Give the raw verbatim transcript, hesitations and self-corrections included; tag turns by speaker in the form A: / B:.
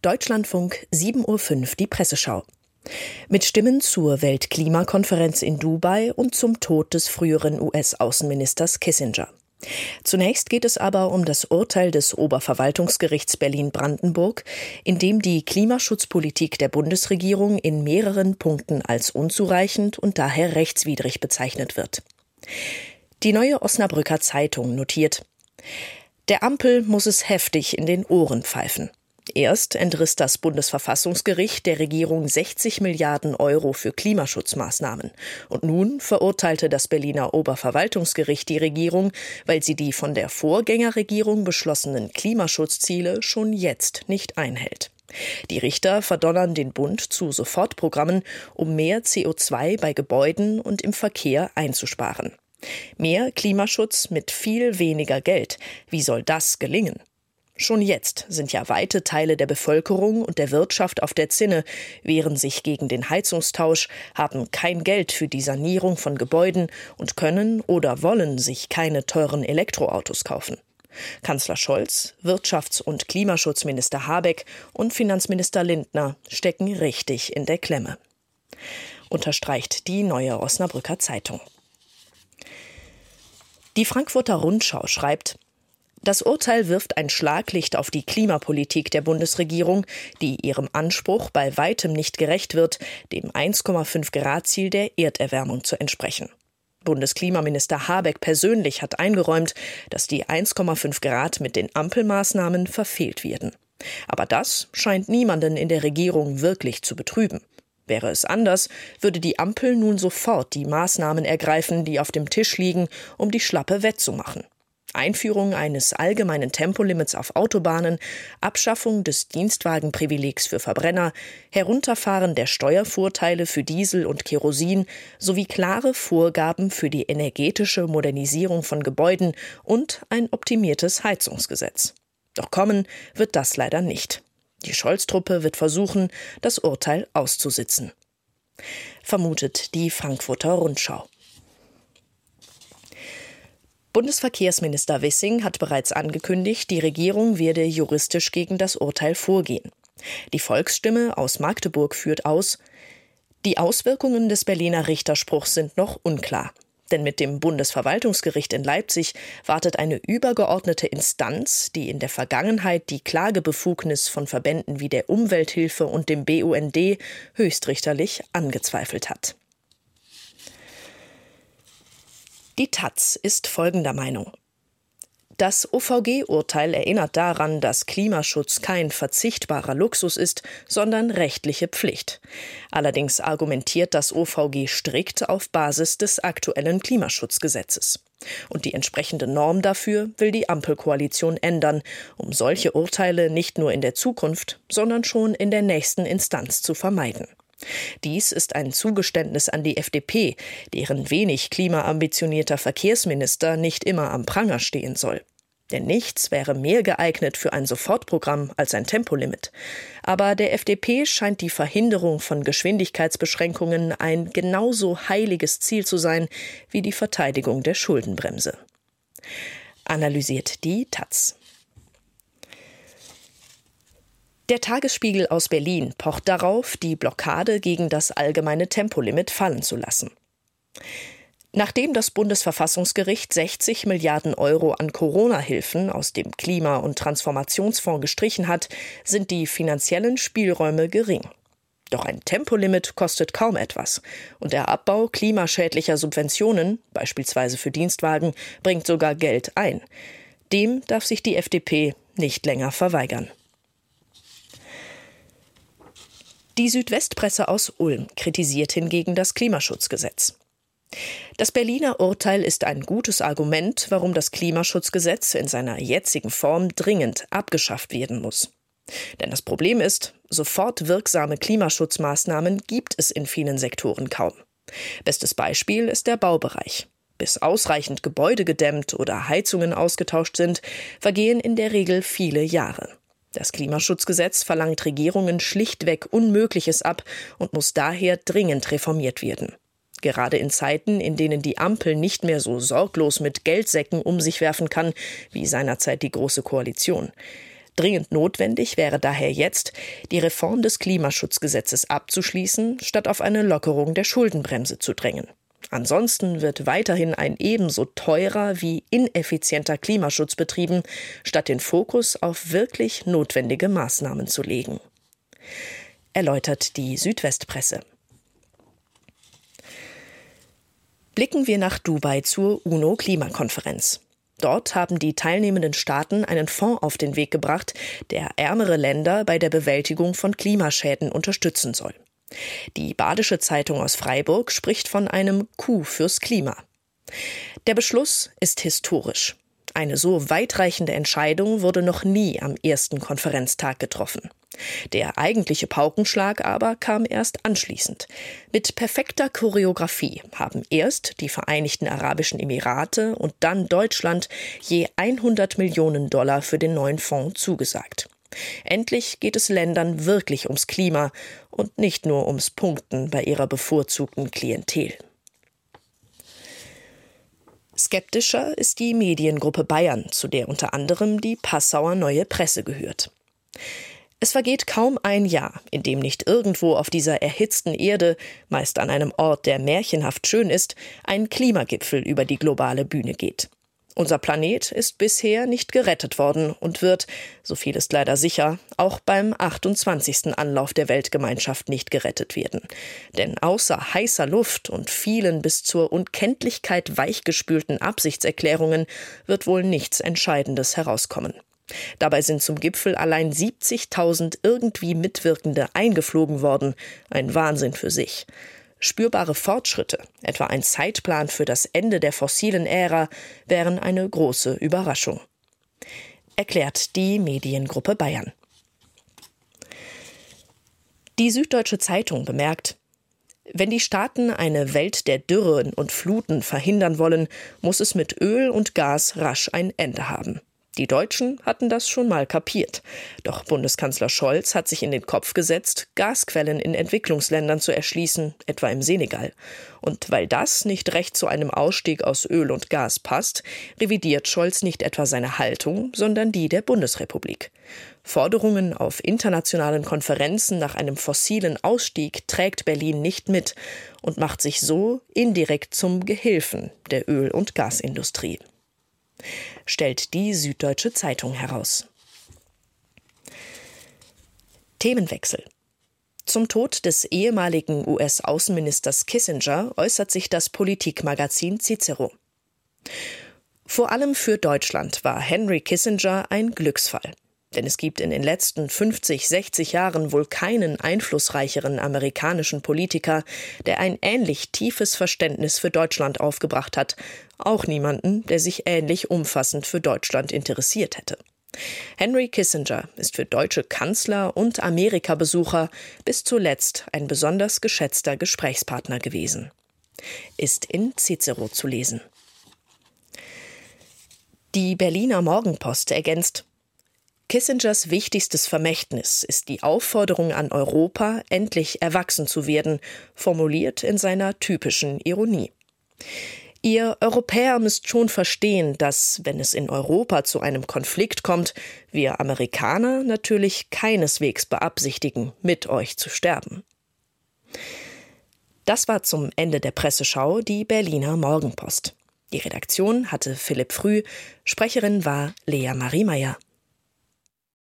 A: Deutschlandfunk, sieben Uhr fünf, die Presseschau. Mit Stimmen zur Weltklimakonferenz in Dubai und zum Tod des früheren U S-Außenministers Kissinger. Zunächst geht es aber um das Urteil des Oberverwaltungsgerichts Berlin-Brandenburg, in dem die Klimaschutzpolitik der Bundesregierung in mehreren Punkten als unzureichend und daher rechtswidrig bezeichnet wird. Die Neue Osnabrücker Zeitung notiert: Der Ampel muss es heftig in den Ohren pfeifen. Erst entriss das Bundesverfassungsgericht der Regierung sechzig Milliarden Euro für Klimaschutzmaßnahmen. Und nun verurteilte das Berliner Oberverwaltungsgericht die Regierung, weil sie die von der Vorgängerregierung beschlossenen Klimaschutzziele schon jetzt nicht einhält. Die Richter verdonnern den Bund zu Sofortprogrammen, um mehr C O zwei bei Gebäuden und im Verkehr einzusparen. Mehr Klimaschutz mit viel weniger Geld. Wie soll das gelingen? Schon jetzt sind ja weite Teile der Bevölkerung und der Wirtschaft auf der Zinne, wehren sich gegen den Heizungstausch, haben kein Geld für die Sanierung von Gebäuden und können oder wollen sich keine teuren Elektroautos kaufen. Kanzler Scholz, Wirtschafts- und Klimaschutzminister Habeck und Finanzminister Lindner stecken richtig in der Klemme. Unterstreicht die Neue Osnabrücker Zeitung. Die Frankfurter Rundschau schreibt: Das Urteil wirft ein Schlaglicht auf die Klimapolitik der Bundesregierung, die ihrem Anspruch bei weitem nicht gerecht wird, dem eins Komma fünf Grad Ziel der Erderwärmung zu entsprechen. Bundesklimaminister Habeck persönlich hat eingeräumt, dass die eins Komma fünf Grad mit den Ampelmaßnahmen verfehlt werden. Aber das scheint niemanden in der Regierung wirklich zu betrüben. Wäre es anders, würde die Ampel nun sofort die Maßnahmen ergreifen, die auf dem Tisch liegen, um die Schlappe wettzumachen. Einführung eines allgemeinen Tempolimits auf Autobahnen, Abschaffung des Dienstwagenprivilegs für Verbrenner, Herunterfahren der Steuervorteile für Diesel und Kerosin sowie klare Vorgaben für die energetische Modernisierung von Gebäuden und ein optimiertes Heizungsgesetz. Doch kommen wird das leider nicht. Die Scholz-Truppe wird versuchen, das Urteil auszusitzen. Vermutet die Frankfurter Rundschau. Bundesverkehrsminister Wissing hat bereits angekündigt, die Regierung werde juristisch gegen das Urteil vorgehen. Die Volksstimme aus Magdeburg führt aus: Die Auswirkungen des Berliner Richterspruchs sind noch unklar. Denn mit dem Bundesverwaltungsgericht in Leipzig wartet eine übergeordnete Instanz, die in der Vergangenheit die Klagebefugnis von Verbänden wie der Umwelthilfe und dem B U N D höchstrichterlich angezweifelt hat. Die Taz ist folgender Meinung: Das O V G-Urteil erinnert daran, dass Klimaschutz kein verzichtbarer Luxus ist, sondern rechtliche Pflicht. Allerdings argumentiert das O V G strikt auf Basis des aktuellen Klimaschutzgesetzes. Und die entsprechende Norm dafür will die Ampelkoalition ändern, um solche Urteile nicht nur in der Zukunft, sondern schon in der nächsten Instanz zu vermeiden. Dies ist ein Zugeständnis an die F D P, deren wenig klimaambitionierter Verkehrsminister nicht immer am Pranger stehen soll. Denn nichts wäre mehr geeignet für ein Sofortprogramm als ein Tempolimit. Aber der F D P scheint die Verhinderung von Geschwindigkeitsbeschränkungen ein genauso heiliges Ziel zu sein wie die Verteidigung der Schuldenbremse. Analysiert die Taz. Der Tagesspiegel aus Berlin pocht darauf, die Blockade gegen das allgemeine Tempolimit fallen zu lassen. Nachdem das Bundesverfassungsgericht sechzig Milliarden Euro an Corona-Hilfen aus dem Klima- und Transformationsfonds gestrichen hat, sind die finanziellen Spielräume gering. Doch ein Tempolimit kostet kaum etwas. Und der Abbau klimaschädlicher Subventionen, beispielsweise für Dienstwagen, bringt sogar Geld ein. Dem darf sich die F D P nicht länger verweigern. Die Südwestpresse aus Ulm kritisiert hingegen das Klimaschutzgesetz. Das Berliner Urteil ist ein gutes Argument, warum das Klimaschutzgesetz in seiner jetzigen Form dringend abgeschafft werden muss. Denn das Problem ist, sofort wirksame Klimaschutzmaßnahmen gibt es in vielen Sektoren kaum. Bestes Beispiel ist der Baubereich. Bis ausreichend Gebäude gedämmt oder Heizungen ausgetauscht sind, vergehen in der Regel viele Jahre. Das Klimaschutzgesetz verlangt Regierungen schlichtweg Unmögliches ab und muss daher dringend reformiert werden. Gerade in Zeiten, in denen die Ampel nicht mehr so sorglos mit Geldsäcken um sich werfen kann wie seinerzeit die Große Koalition. Dringend notwendig wäre daher jetzt, die Reform des Klimaschutzgesetzes abzuschließen, statt auf eine Lockerung der Schuldenbremse zu drängen. Ansonsten wird weiterhin ein ebenso teurer wie ineffizienter Klimaschutz betrieben, statt den Fokus auf wirklich notwendige Maßnahmen zu legen. Erläutert die Südwestpresse. Blicken wir nach Dubai zur UNO-Klimakonferenz. Dort haben die teilnehmenden Staaten einen Fonds auf den Weg gebracht, der ärmere Länder bei der Bewältigung von Klimaschäden unterstützen soll. Die Badische Zeitung aus Freiburg spricht von einem Coup fürs Klima. Der Beschluss ist historisch. Eine so weitreichende Entscheidung wurde noch nie am ersten Konferenztag getroffen. Der eigentliche Paukenschlag aber kam erst anschließend. Mit perfekter Choreografie haben erst die Vereinigten Arabischen Emirate und dann Deutschland je hundert Millionen Dollar für den neuen Fonds zugesagt. Endlich geht es Ländern wirklich ums Klima und nicht nur ums Punkten bei ihrer bevorzugten Klientel. Skeptischer ist die Mediengruppe Bayern, zu der unter anderem die Passauer Neue Presse gehört. Es vergeht kaum ein Jahr, in dem nicht irgendwo auf dieser erhitzten Erde, meist an einem Ort, der märchenhaft schön ist, ein Klimagipfel über die globale Bühne geht. Unser Planet ist bisher nicht gerettet worden und wird, so viel ist leider sicher, auch beim achtundzwanzigsten Anlauf der Weltgemeinschaft nicht gerettet werden. Denn außer heißer Luft und vielen bis zur Unkenntlichkeit weichgespülten Absichtserklärungen wird wohl nichts Entscheidendes herauskommen. Dabei sind zum Gipfel allein siebzigtausend irgendwie Mitwirkende eingeflogen worden. Ein Wahnsinn für sich. Spürbare Fortschritte, etwa ein Zeitplan für das Ende der fossilen Ära, wären eine große Überraschung. Erklärt die Mediengruppe Bayern. Die Süddeutsche Zeitung bemerkt: Wenn die Staaten eine Welt der Dürren und Fluten verhindern wollen, muss es mit Öl und Gas rasch ein Ende haben. Die Deutschen hatten das schon mal kapiert. Doch Bundeskanzler Scholz hat sich in den Kopf gesetzt, Gasquellen in Entwicklungsländern zu erschließen, etwa im Senegal. Und weil das nicht recht zu einem Ausstieg aus Öl und Gas passt, revidiert Scholz nicht etwa seine Haltung, sondern die der Bundesrepublik. Forderungen auf internationalen Konferenzen nach einem fossilen Ausstieg trägt Berlin nicht mit und macht sich so indirekt zum Gehilfen der Öl- und Gasindustrie. Stellt die Süddeutsche Zeitung heraus. Themenwechsel. Zum Tod des ehemaligen U S-Außenministers Kissinger äußert sich das Politikmagazin Cicero. Vor allem für Deutschland war Henry Kissinger ein Glücksfall. Denn es gibt in den letzten fünfzig, sechzig Jahren wohl keinen einflussreicheren amerikanischen Politiker, der ein ähnlich tiefes Verständnis für Deutschland aufgebracht hat. Auch niemanden, der sich ähnlich umfassend für Deutschland interessiert hätte. Henry Kissinger ist für deutsche Kanzler und Amerika-Besucher bis zuletzt ein besonders geschätzter Gesprächspartner gewesen. Ist in Cicero zu lesen. Die Berliner Morgenpost ergänzt: Kissingers wichtigstes Vermächtnis ist die Aufforderung an Europa, endlich erwachsen zu werden, formuliert in seiner typischen Ironie. Ihr Europäer müsst schon verstehen, dass, wenn es in Europa zu einem Konflikt kommt, wir Amerikaner natürlich keineswegs beabsichtigen, mit euch zu sterben. Das war zum Ende der Presseschau die Berliner Morgenpost. Die Redaktion hatte Philipp Früh, Sprecherin war Lea Marie Meyer.